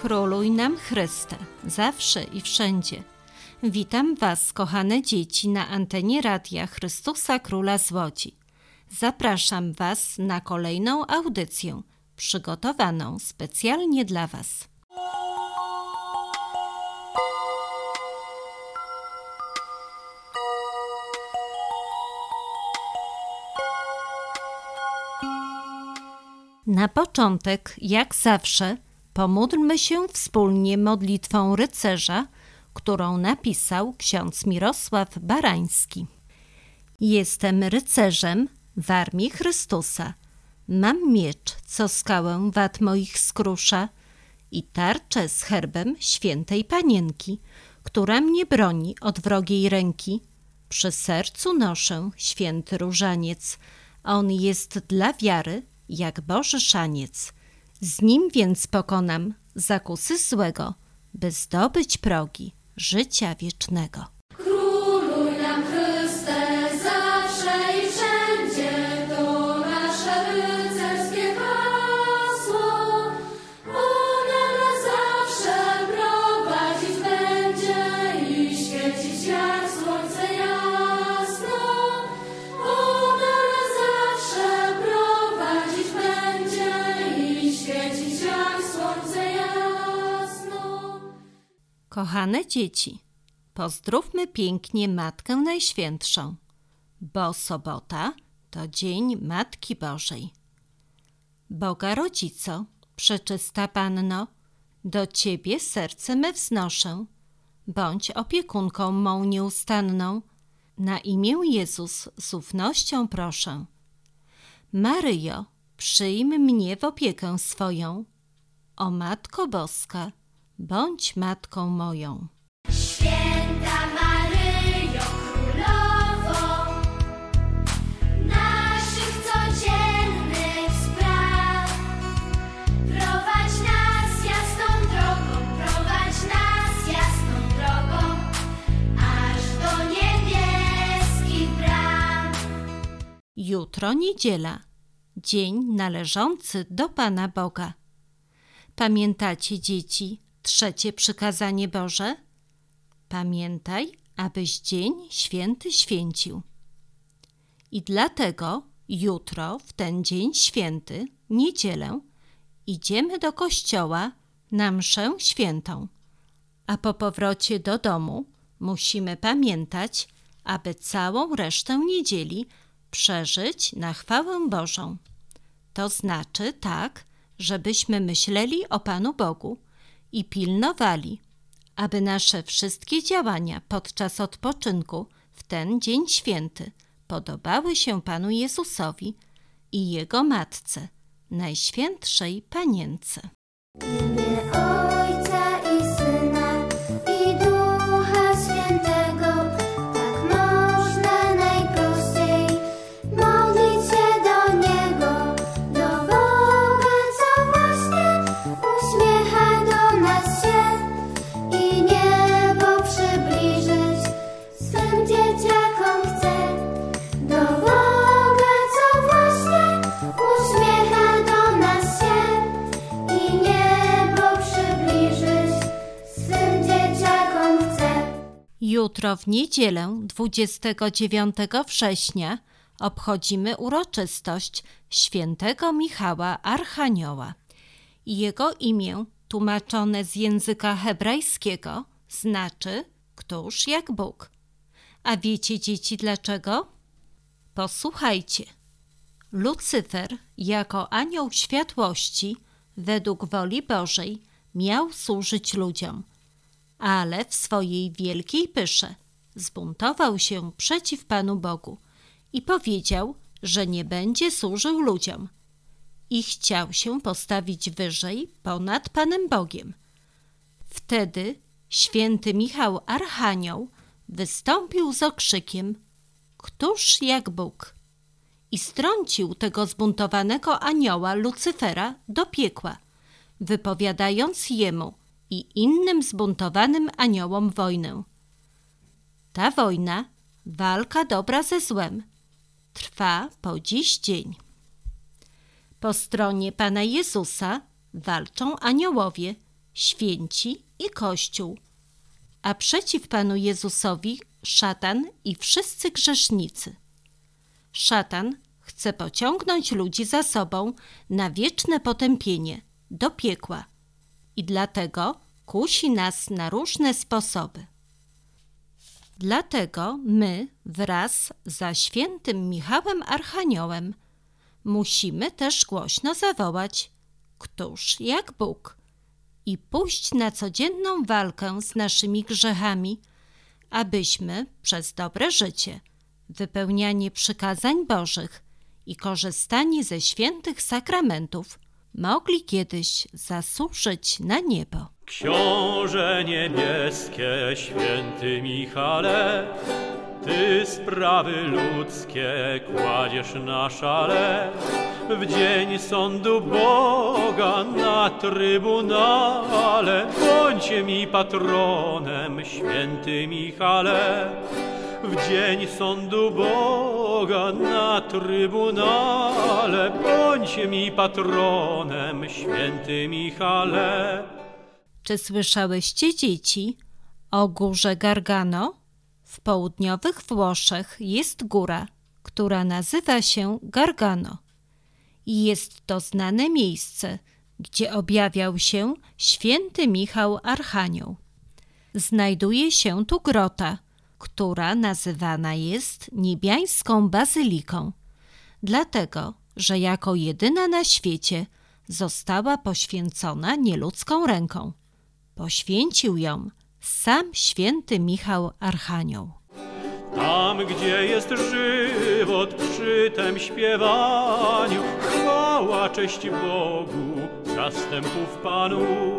Króluj nam Chryste, zawsze i wszędzie. Witam Was, kochane dzieci, na antenie Radia Chrystusa Króla z Łodzi. Zapraszam Was na kolejną audycję, przygotowaną specjalnie dla Was. Na początek, jak zawsze, pomódlmy się wspólnie modlitwą rycerza, którą napisał ksiądz Mirosław Barański. Jestem rycerzem w armii Chrystusa. Mam miecz, co skałę wad moich skrusza, i tarczę z herbem świętej Panienki, która mnie broni od wrogiej ręki. Przy sercu noszę święty różaniec, on jest dla wiary jak Boży szaniec. Z nim więc pokonam zakusy złego, by zdobyć progi życia wiecznego. Króluj nam Chryste, zawsze i wszędzie, to nasze rycerskie hasło. Ono nas zawsze prowadzić będzie i świecić jak słońce jasno. Ono nas zawsze prowadzić będzie i świecić jak słońce jasno. Kochane dzieci, pozdrówmy pięknie Matkę Najświętszą, bo sobota to Dzień Matki Bożej. Boga Rodzico, przeczysta Panno, do Ciebie serce me wznoszę, bądź opiekunką mą nieustanną, na imię Jezus z ufnością proszę. Maryjo, przyjm mnie w opiekę swoją, o Matko Boska, bądź matką moją. Święta Maryjo, Królowo naszych codziennych spraw, prowadź nas jasną drogą, aż do niebieskich bram. Jutro niedziela, dzień należący do Pana Boga. Pamiętacie, dzieci, trzecie przykazanie Boże? Pamiętaj, abyś dzień święty święcił. I dlatego jutro, w ten dzień święty, niedzielę, idziemy do kościoła na mszę świętą, a po powrocie do domu musimy pamiętać, aby całą resztę niedzieli przeżyć na chwałę Bożą. To znaczy tak, żebyśmy myśleli o Panu Bogu i pilnowali, aby nasze wszystkie działania podczas odpoczynku w ten dzień święty podobały się Panu Jezusowi i Jego Matce, Najświętszej Panience. W imię Ojca i Syna i Ducha Świętego, tak można najprościej modlić się do Niego, do Boga, co właśnie uśmiecha do nas się i niebo przybliżyć swym dzieciakom chce. Do Boga, co właśnie uśmiecha do nas się i niebo przybliżyć swym dzieciakom chce. Jutro w niedzielę 29 września obchodzimy uroczystość świętego Michała Archanioła. Jego imię, tłumaczone z języka hebrajskiego, znaczy któż jak Bóg. A wiecie, dzieci, dlaczego? Posłuchajcie. Lucyfer jako anioł światłości według woli Bożej miał służyć ludziom, ale w swojej wielkiej pysze zbuntował się przeciw Panu Bogu i powiedział, że nie będzie służył ludziom i chciał się postawić wyżej ponad Panem Bogiem. Wtedy święty Michał Archanioł wystąpił z okrzykiem: Któż jak Bóg? I strącił tego zbuntowanego anioła Lucyfera do piekła, wypowiadając jemu i innym zbuntowanym aniołom wojnę. Ta wojna, walka dobra ze złem, trwa po dziś dzień. Po stronie Pana Jezusa walczą aniołowie święci i Kościół, a przeciw Panu Jezusowi szatan i wszyscy grzesznicy. Szatan chce pociągnąć ludzi za sobą na wieczne potępienie, do piekła i dlatego kusi nas na różne sposoby. Dlatego my wraz za świętym Michałem Archaniołem musimy też głośno zawołać: Któż jak Bóg? I pójść na codzienną walkę z naszymi grzechami, abyśmy przez dobre życie, wypełnianie przykazań Bożych i korzystanie ze świętych sakramentów mogli kiedyś zasłużyć na niebo. Książę niebieskie, święty Michale, Ty sprawy ludzkie kładziesz na szale. W dzień sądu Boga na trybunale bądź mi patronem, święty Michale. W dzień sądu Boga na trybunale bądź mi patronem, święty Michale. Czy słyszałyście, dzieci, o górze Gargano? W południowych Włoszech jest góra, która nazywa się Gargano. I jest to znane miejsce, gdzie objawiał się święty Michał Archanioł. Znajduje się tu grota, która nazywana jest niebiańską bazyliką, dlatego, że jako jedyna na świecie została poświęcona nieludzką ręką. Poświęcił ją sam święty Michał Archanioł. Tam, gdzie jest żywot przy tem śpiewaniu, chwała, cześć Bogu, zastępów Panu.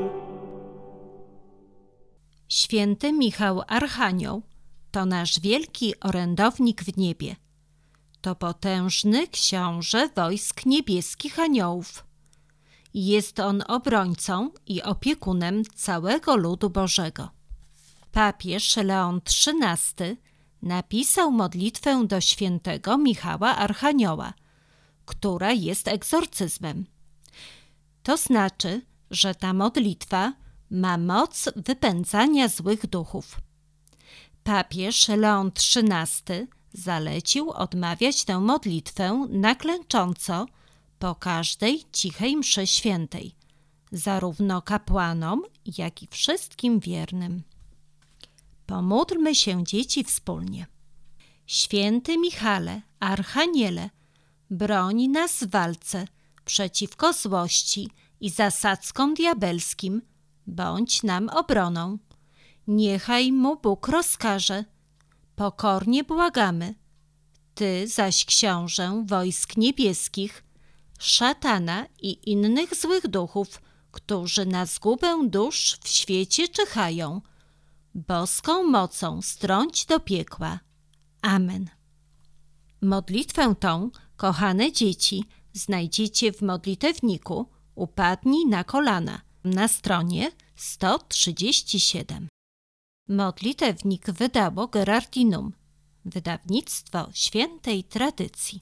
Święty Michał Archanioł to nasz wielki orędownik w niebie. To potężny książę wojsk niebieskich aniołów. Jest on obrońcą i opiekunem całego ludu Bożego. Papież Leon XIII napisał modlitwę do świętego Michała Archanioła, która jest egzorcyzmem. To znaczy, że ta modlitwa ma moc wypędzania złych duchów. Papież Leon XIII zalecił odmawiać tę modlitwę na klęcząco po każdej cichej mszy świętej, zarówno kapłanom, jak i wszystkim wiernym. Pomódlmy się, dzieci, wspólnie. Święty Michale, Archaniele, broń nas w walce przeciwko złości i zasadzkom diabelskim, bądź nam obroną. Niechaj mu Bóg rozkaże. Pokornie błagamy. Ty zaś, książę wojsk niebieskich, szatana i innych złych duchów, którzy na zgubę dusz w świecie czyhają, boską mocą strąć do piekła. Amen. Modlitwę tą, kochane dzieci, znajdziecie w modlitewniku Upadnij na kolana na stronie 137. Modlitewnik wydało Gerardinum, wydawnictwo świętej tradycji.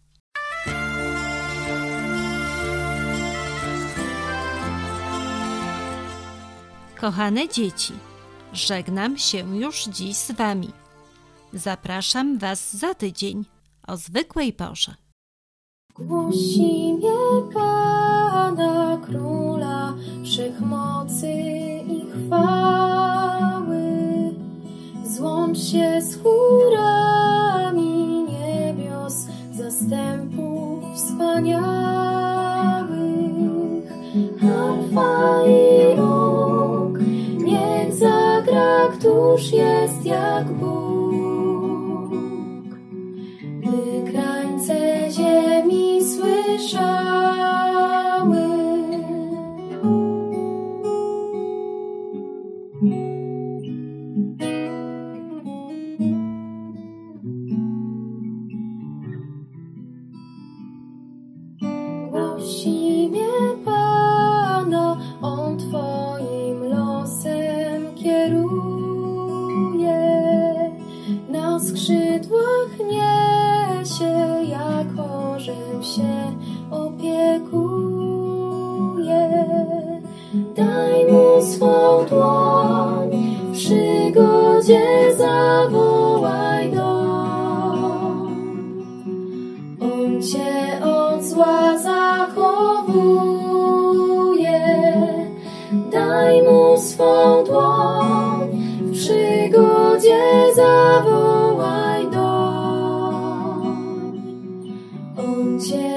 Kochane dzieci, żegnam się już dziś z wami. Zapraszam was za tydzień o zwykłej porze. Głosimy Pana Króla Wszechmocy i chwały. Złącz się z chórami niebios, zastępów wspaniałych. Harfa i róg, niech zagra, któż jest jak Bóg. By krańce ziemi słyszały. Głosimy Pana, On Twoim losem kieruje. przygodzie zawołaj go. On cię od zła zachowuje, daj mu swą dłoń, w przygodzie zawołaj go. On cię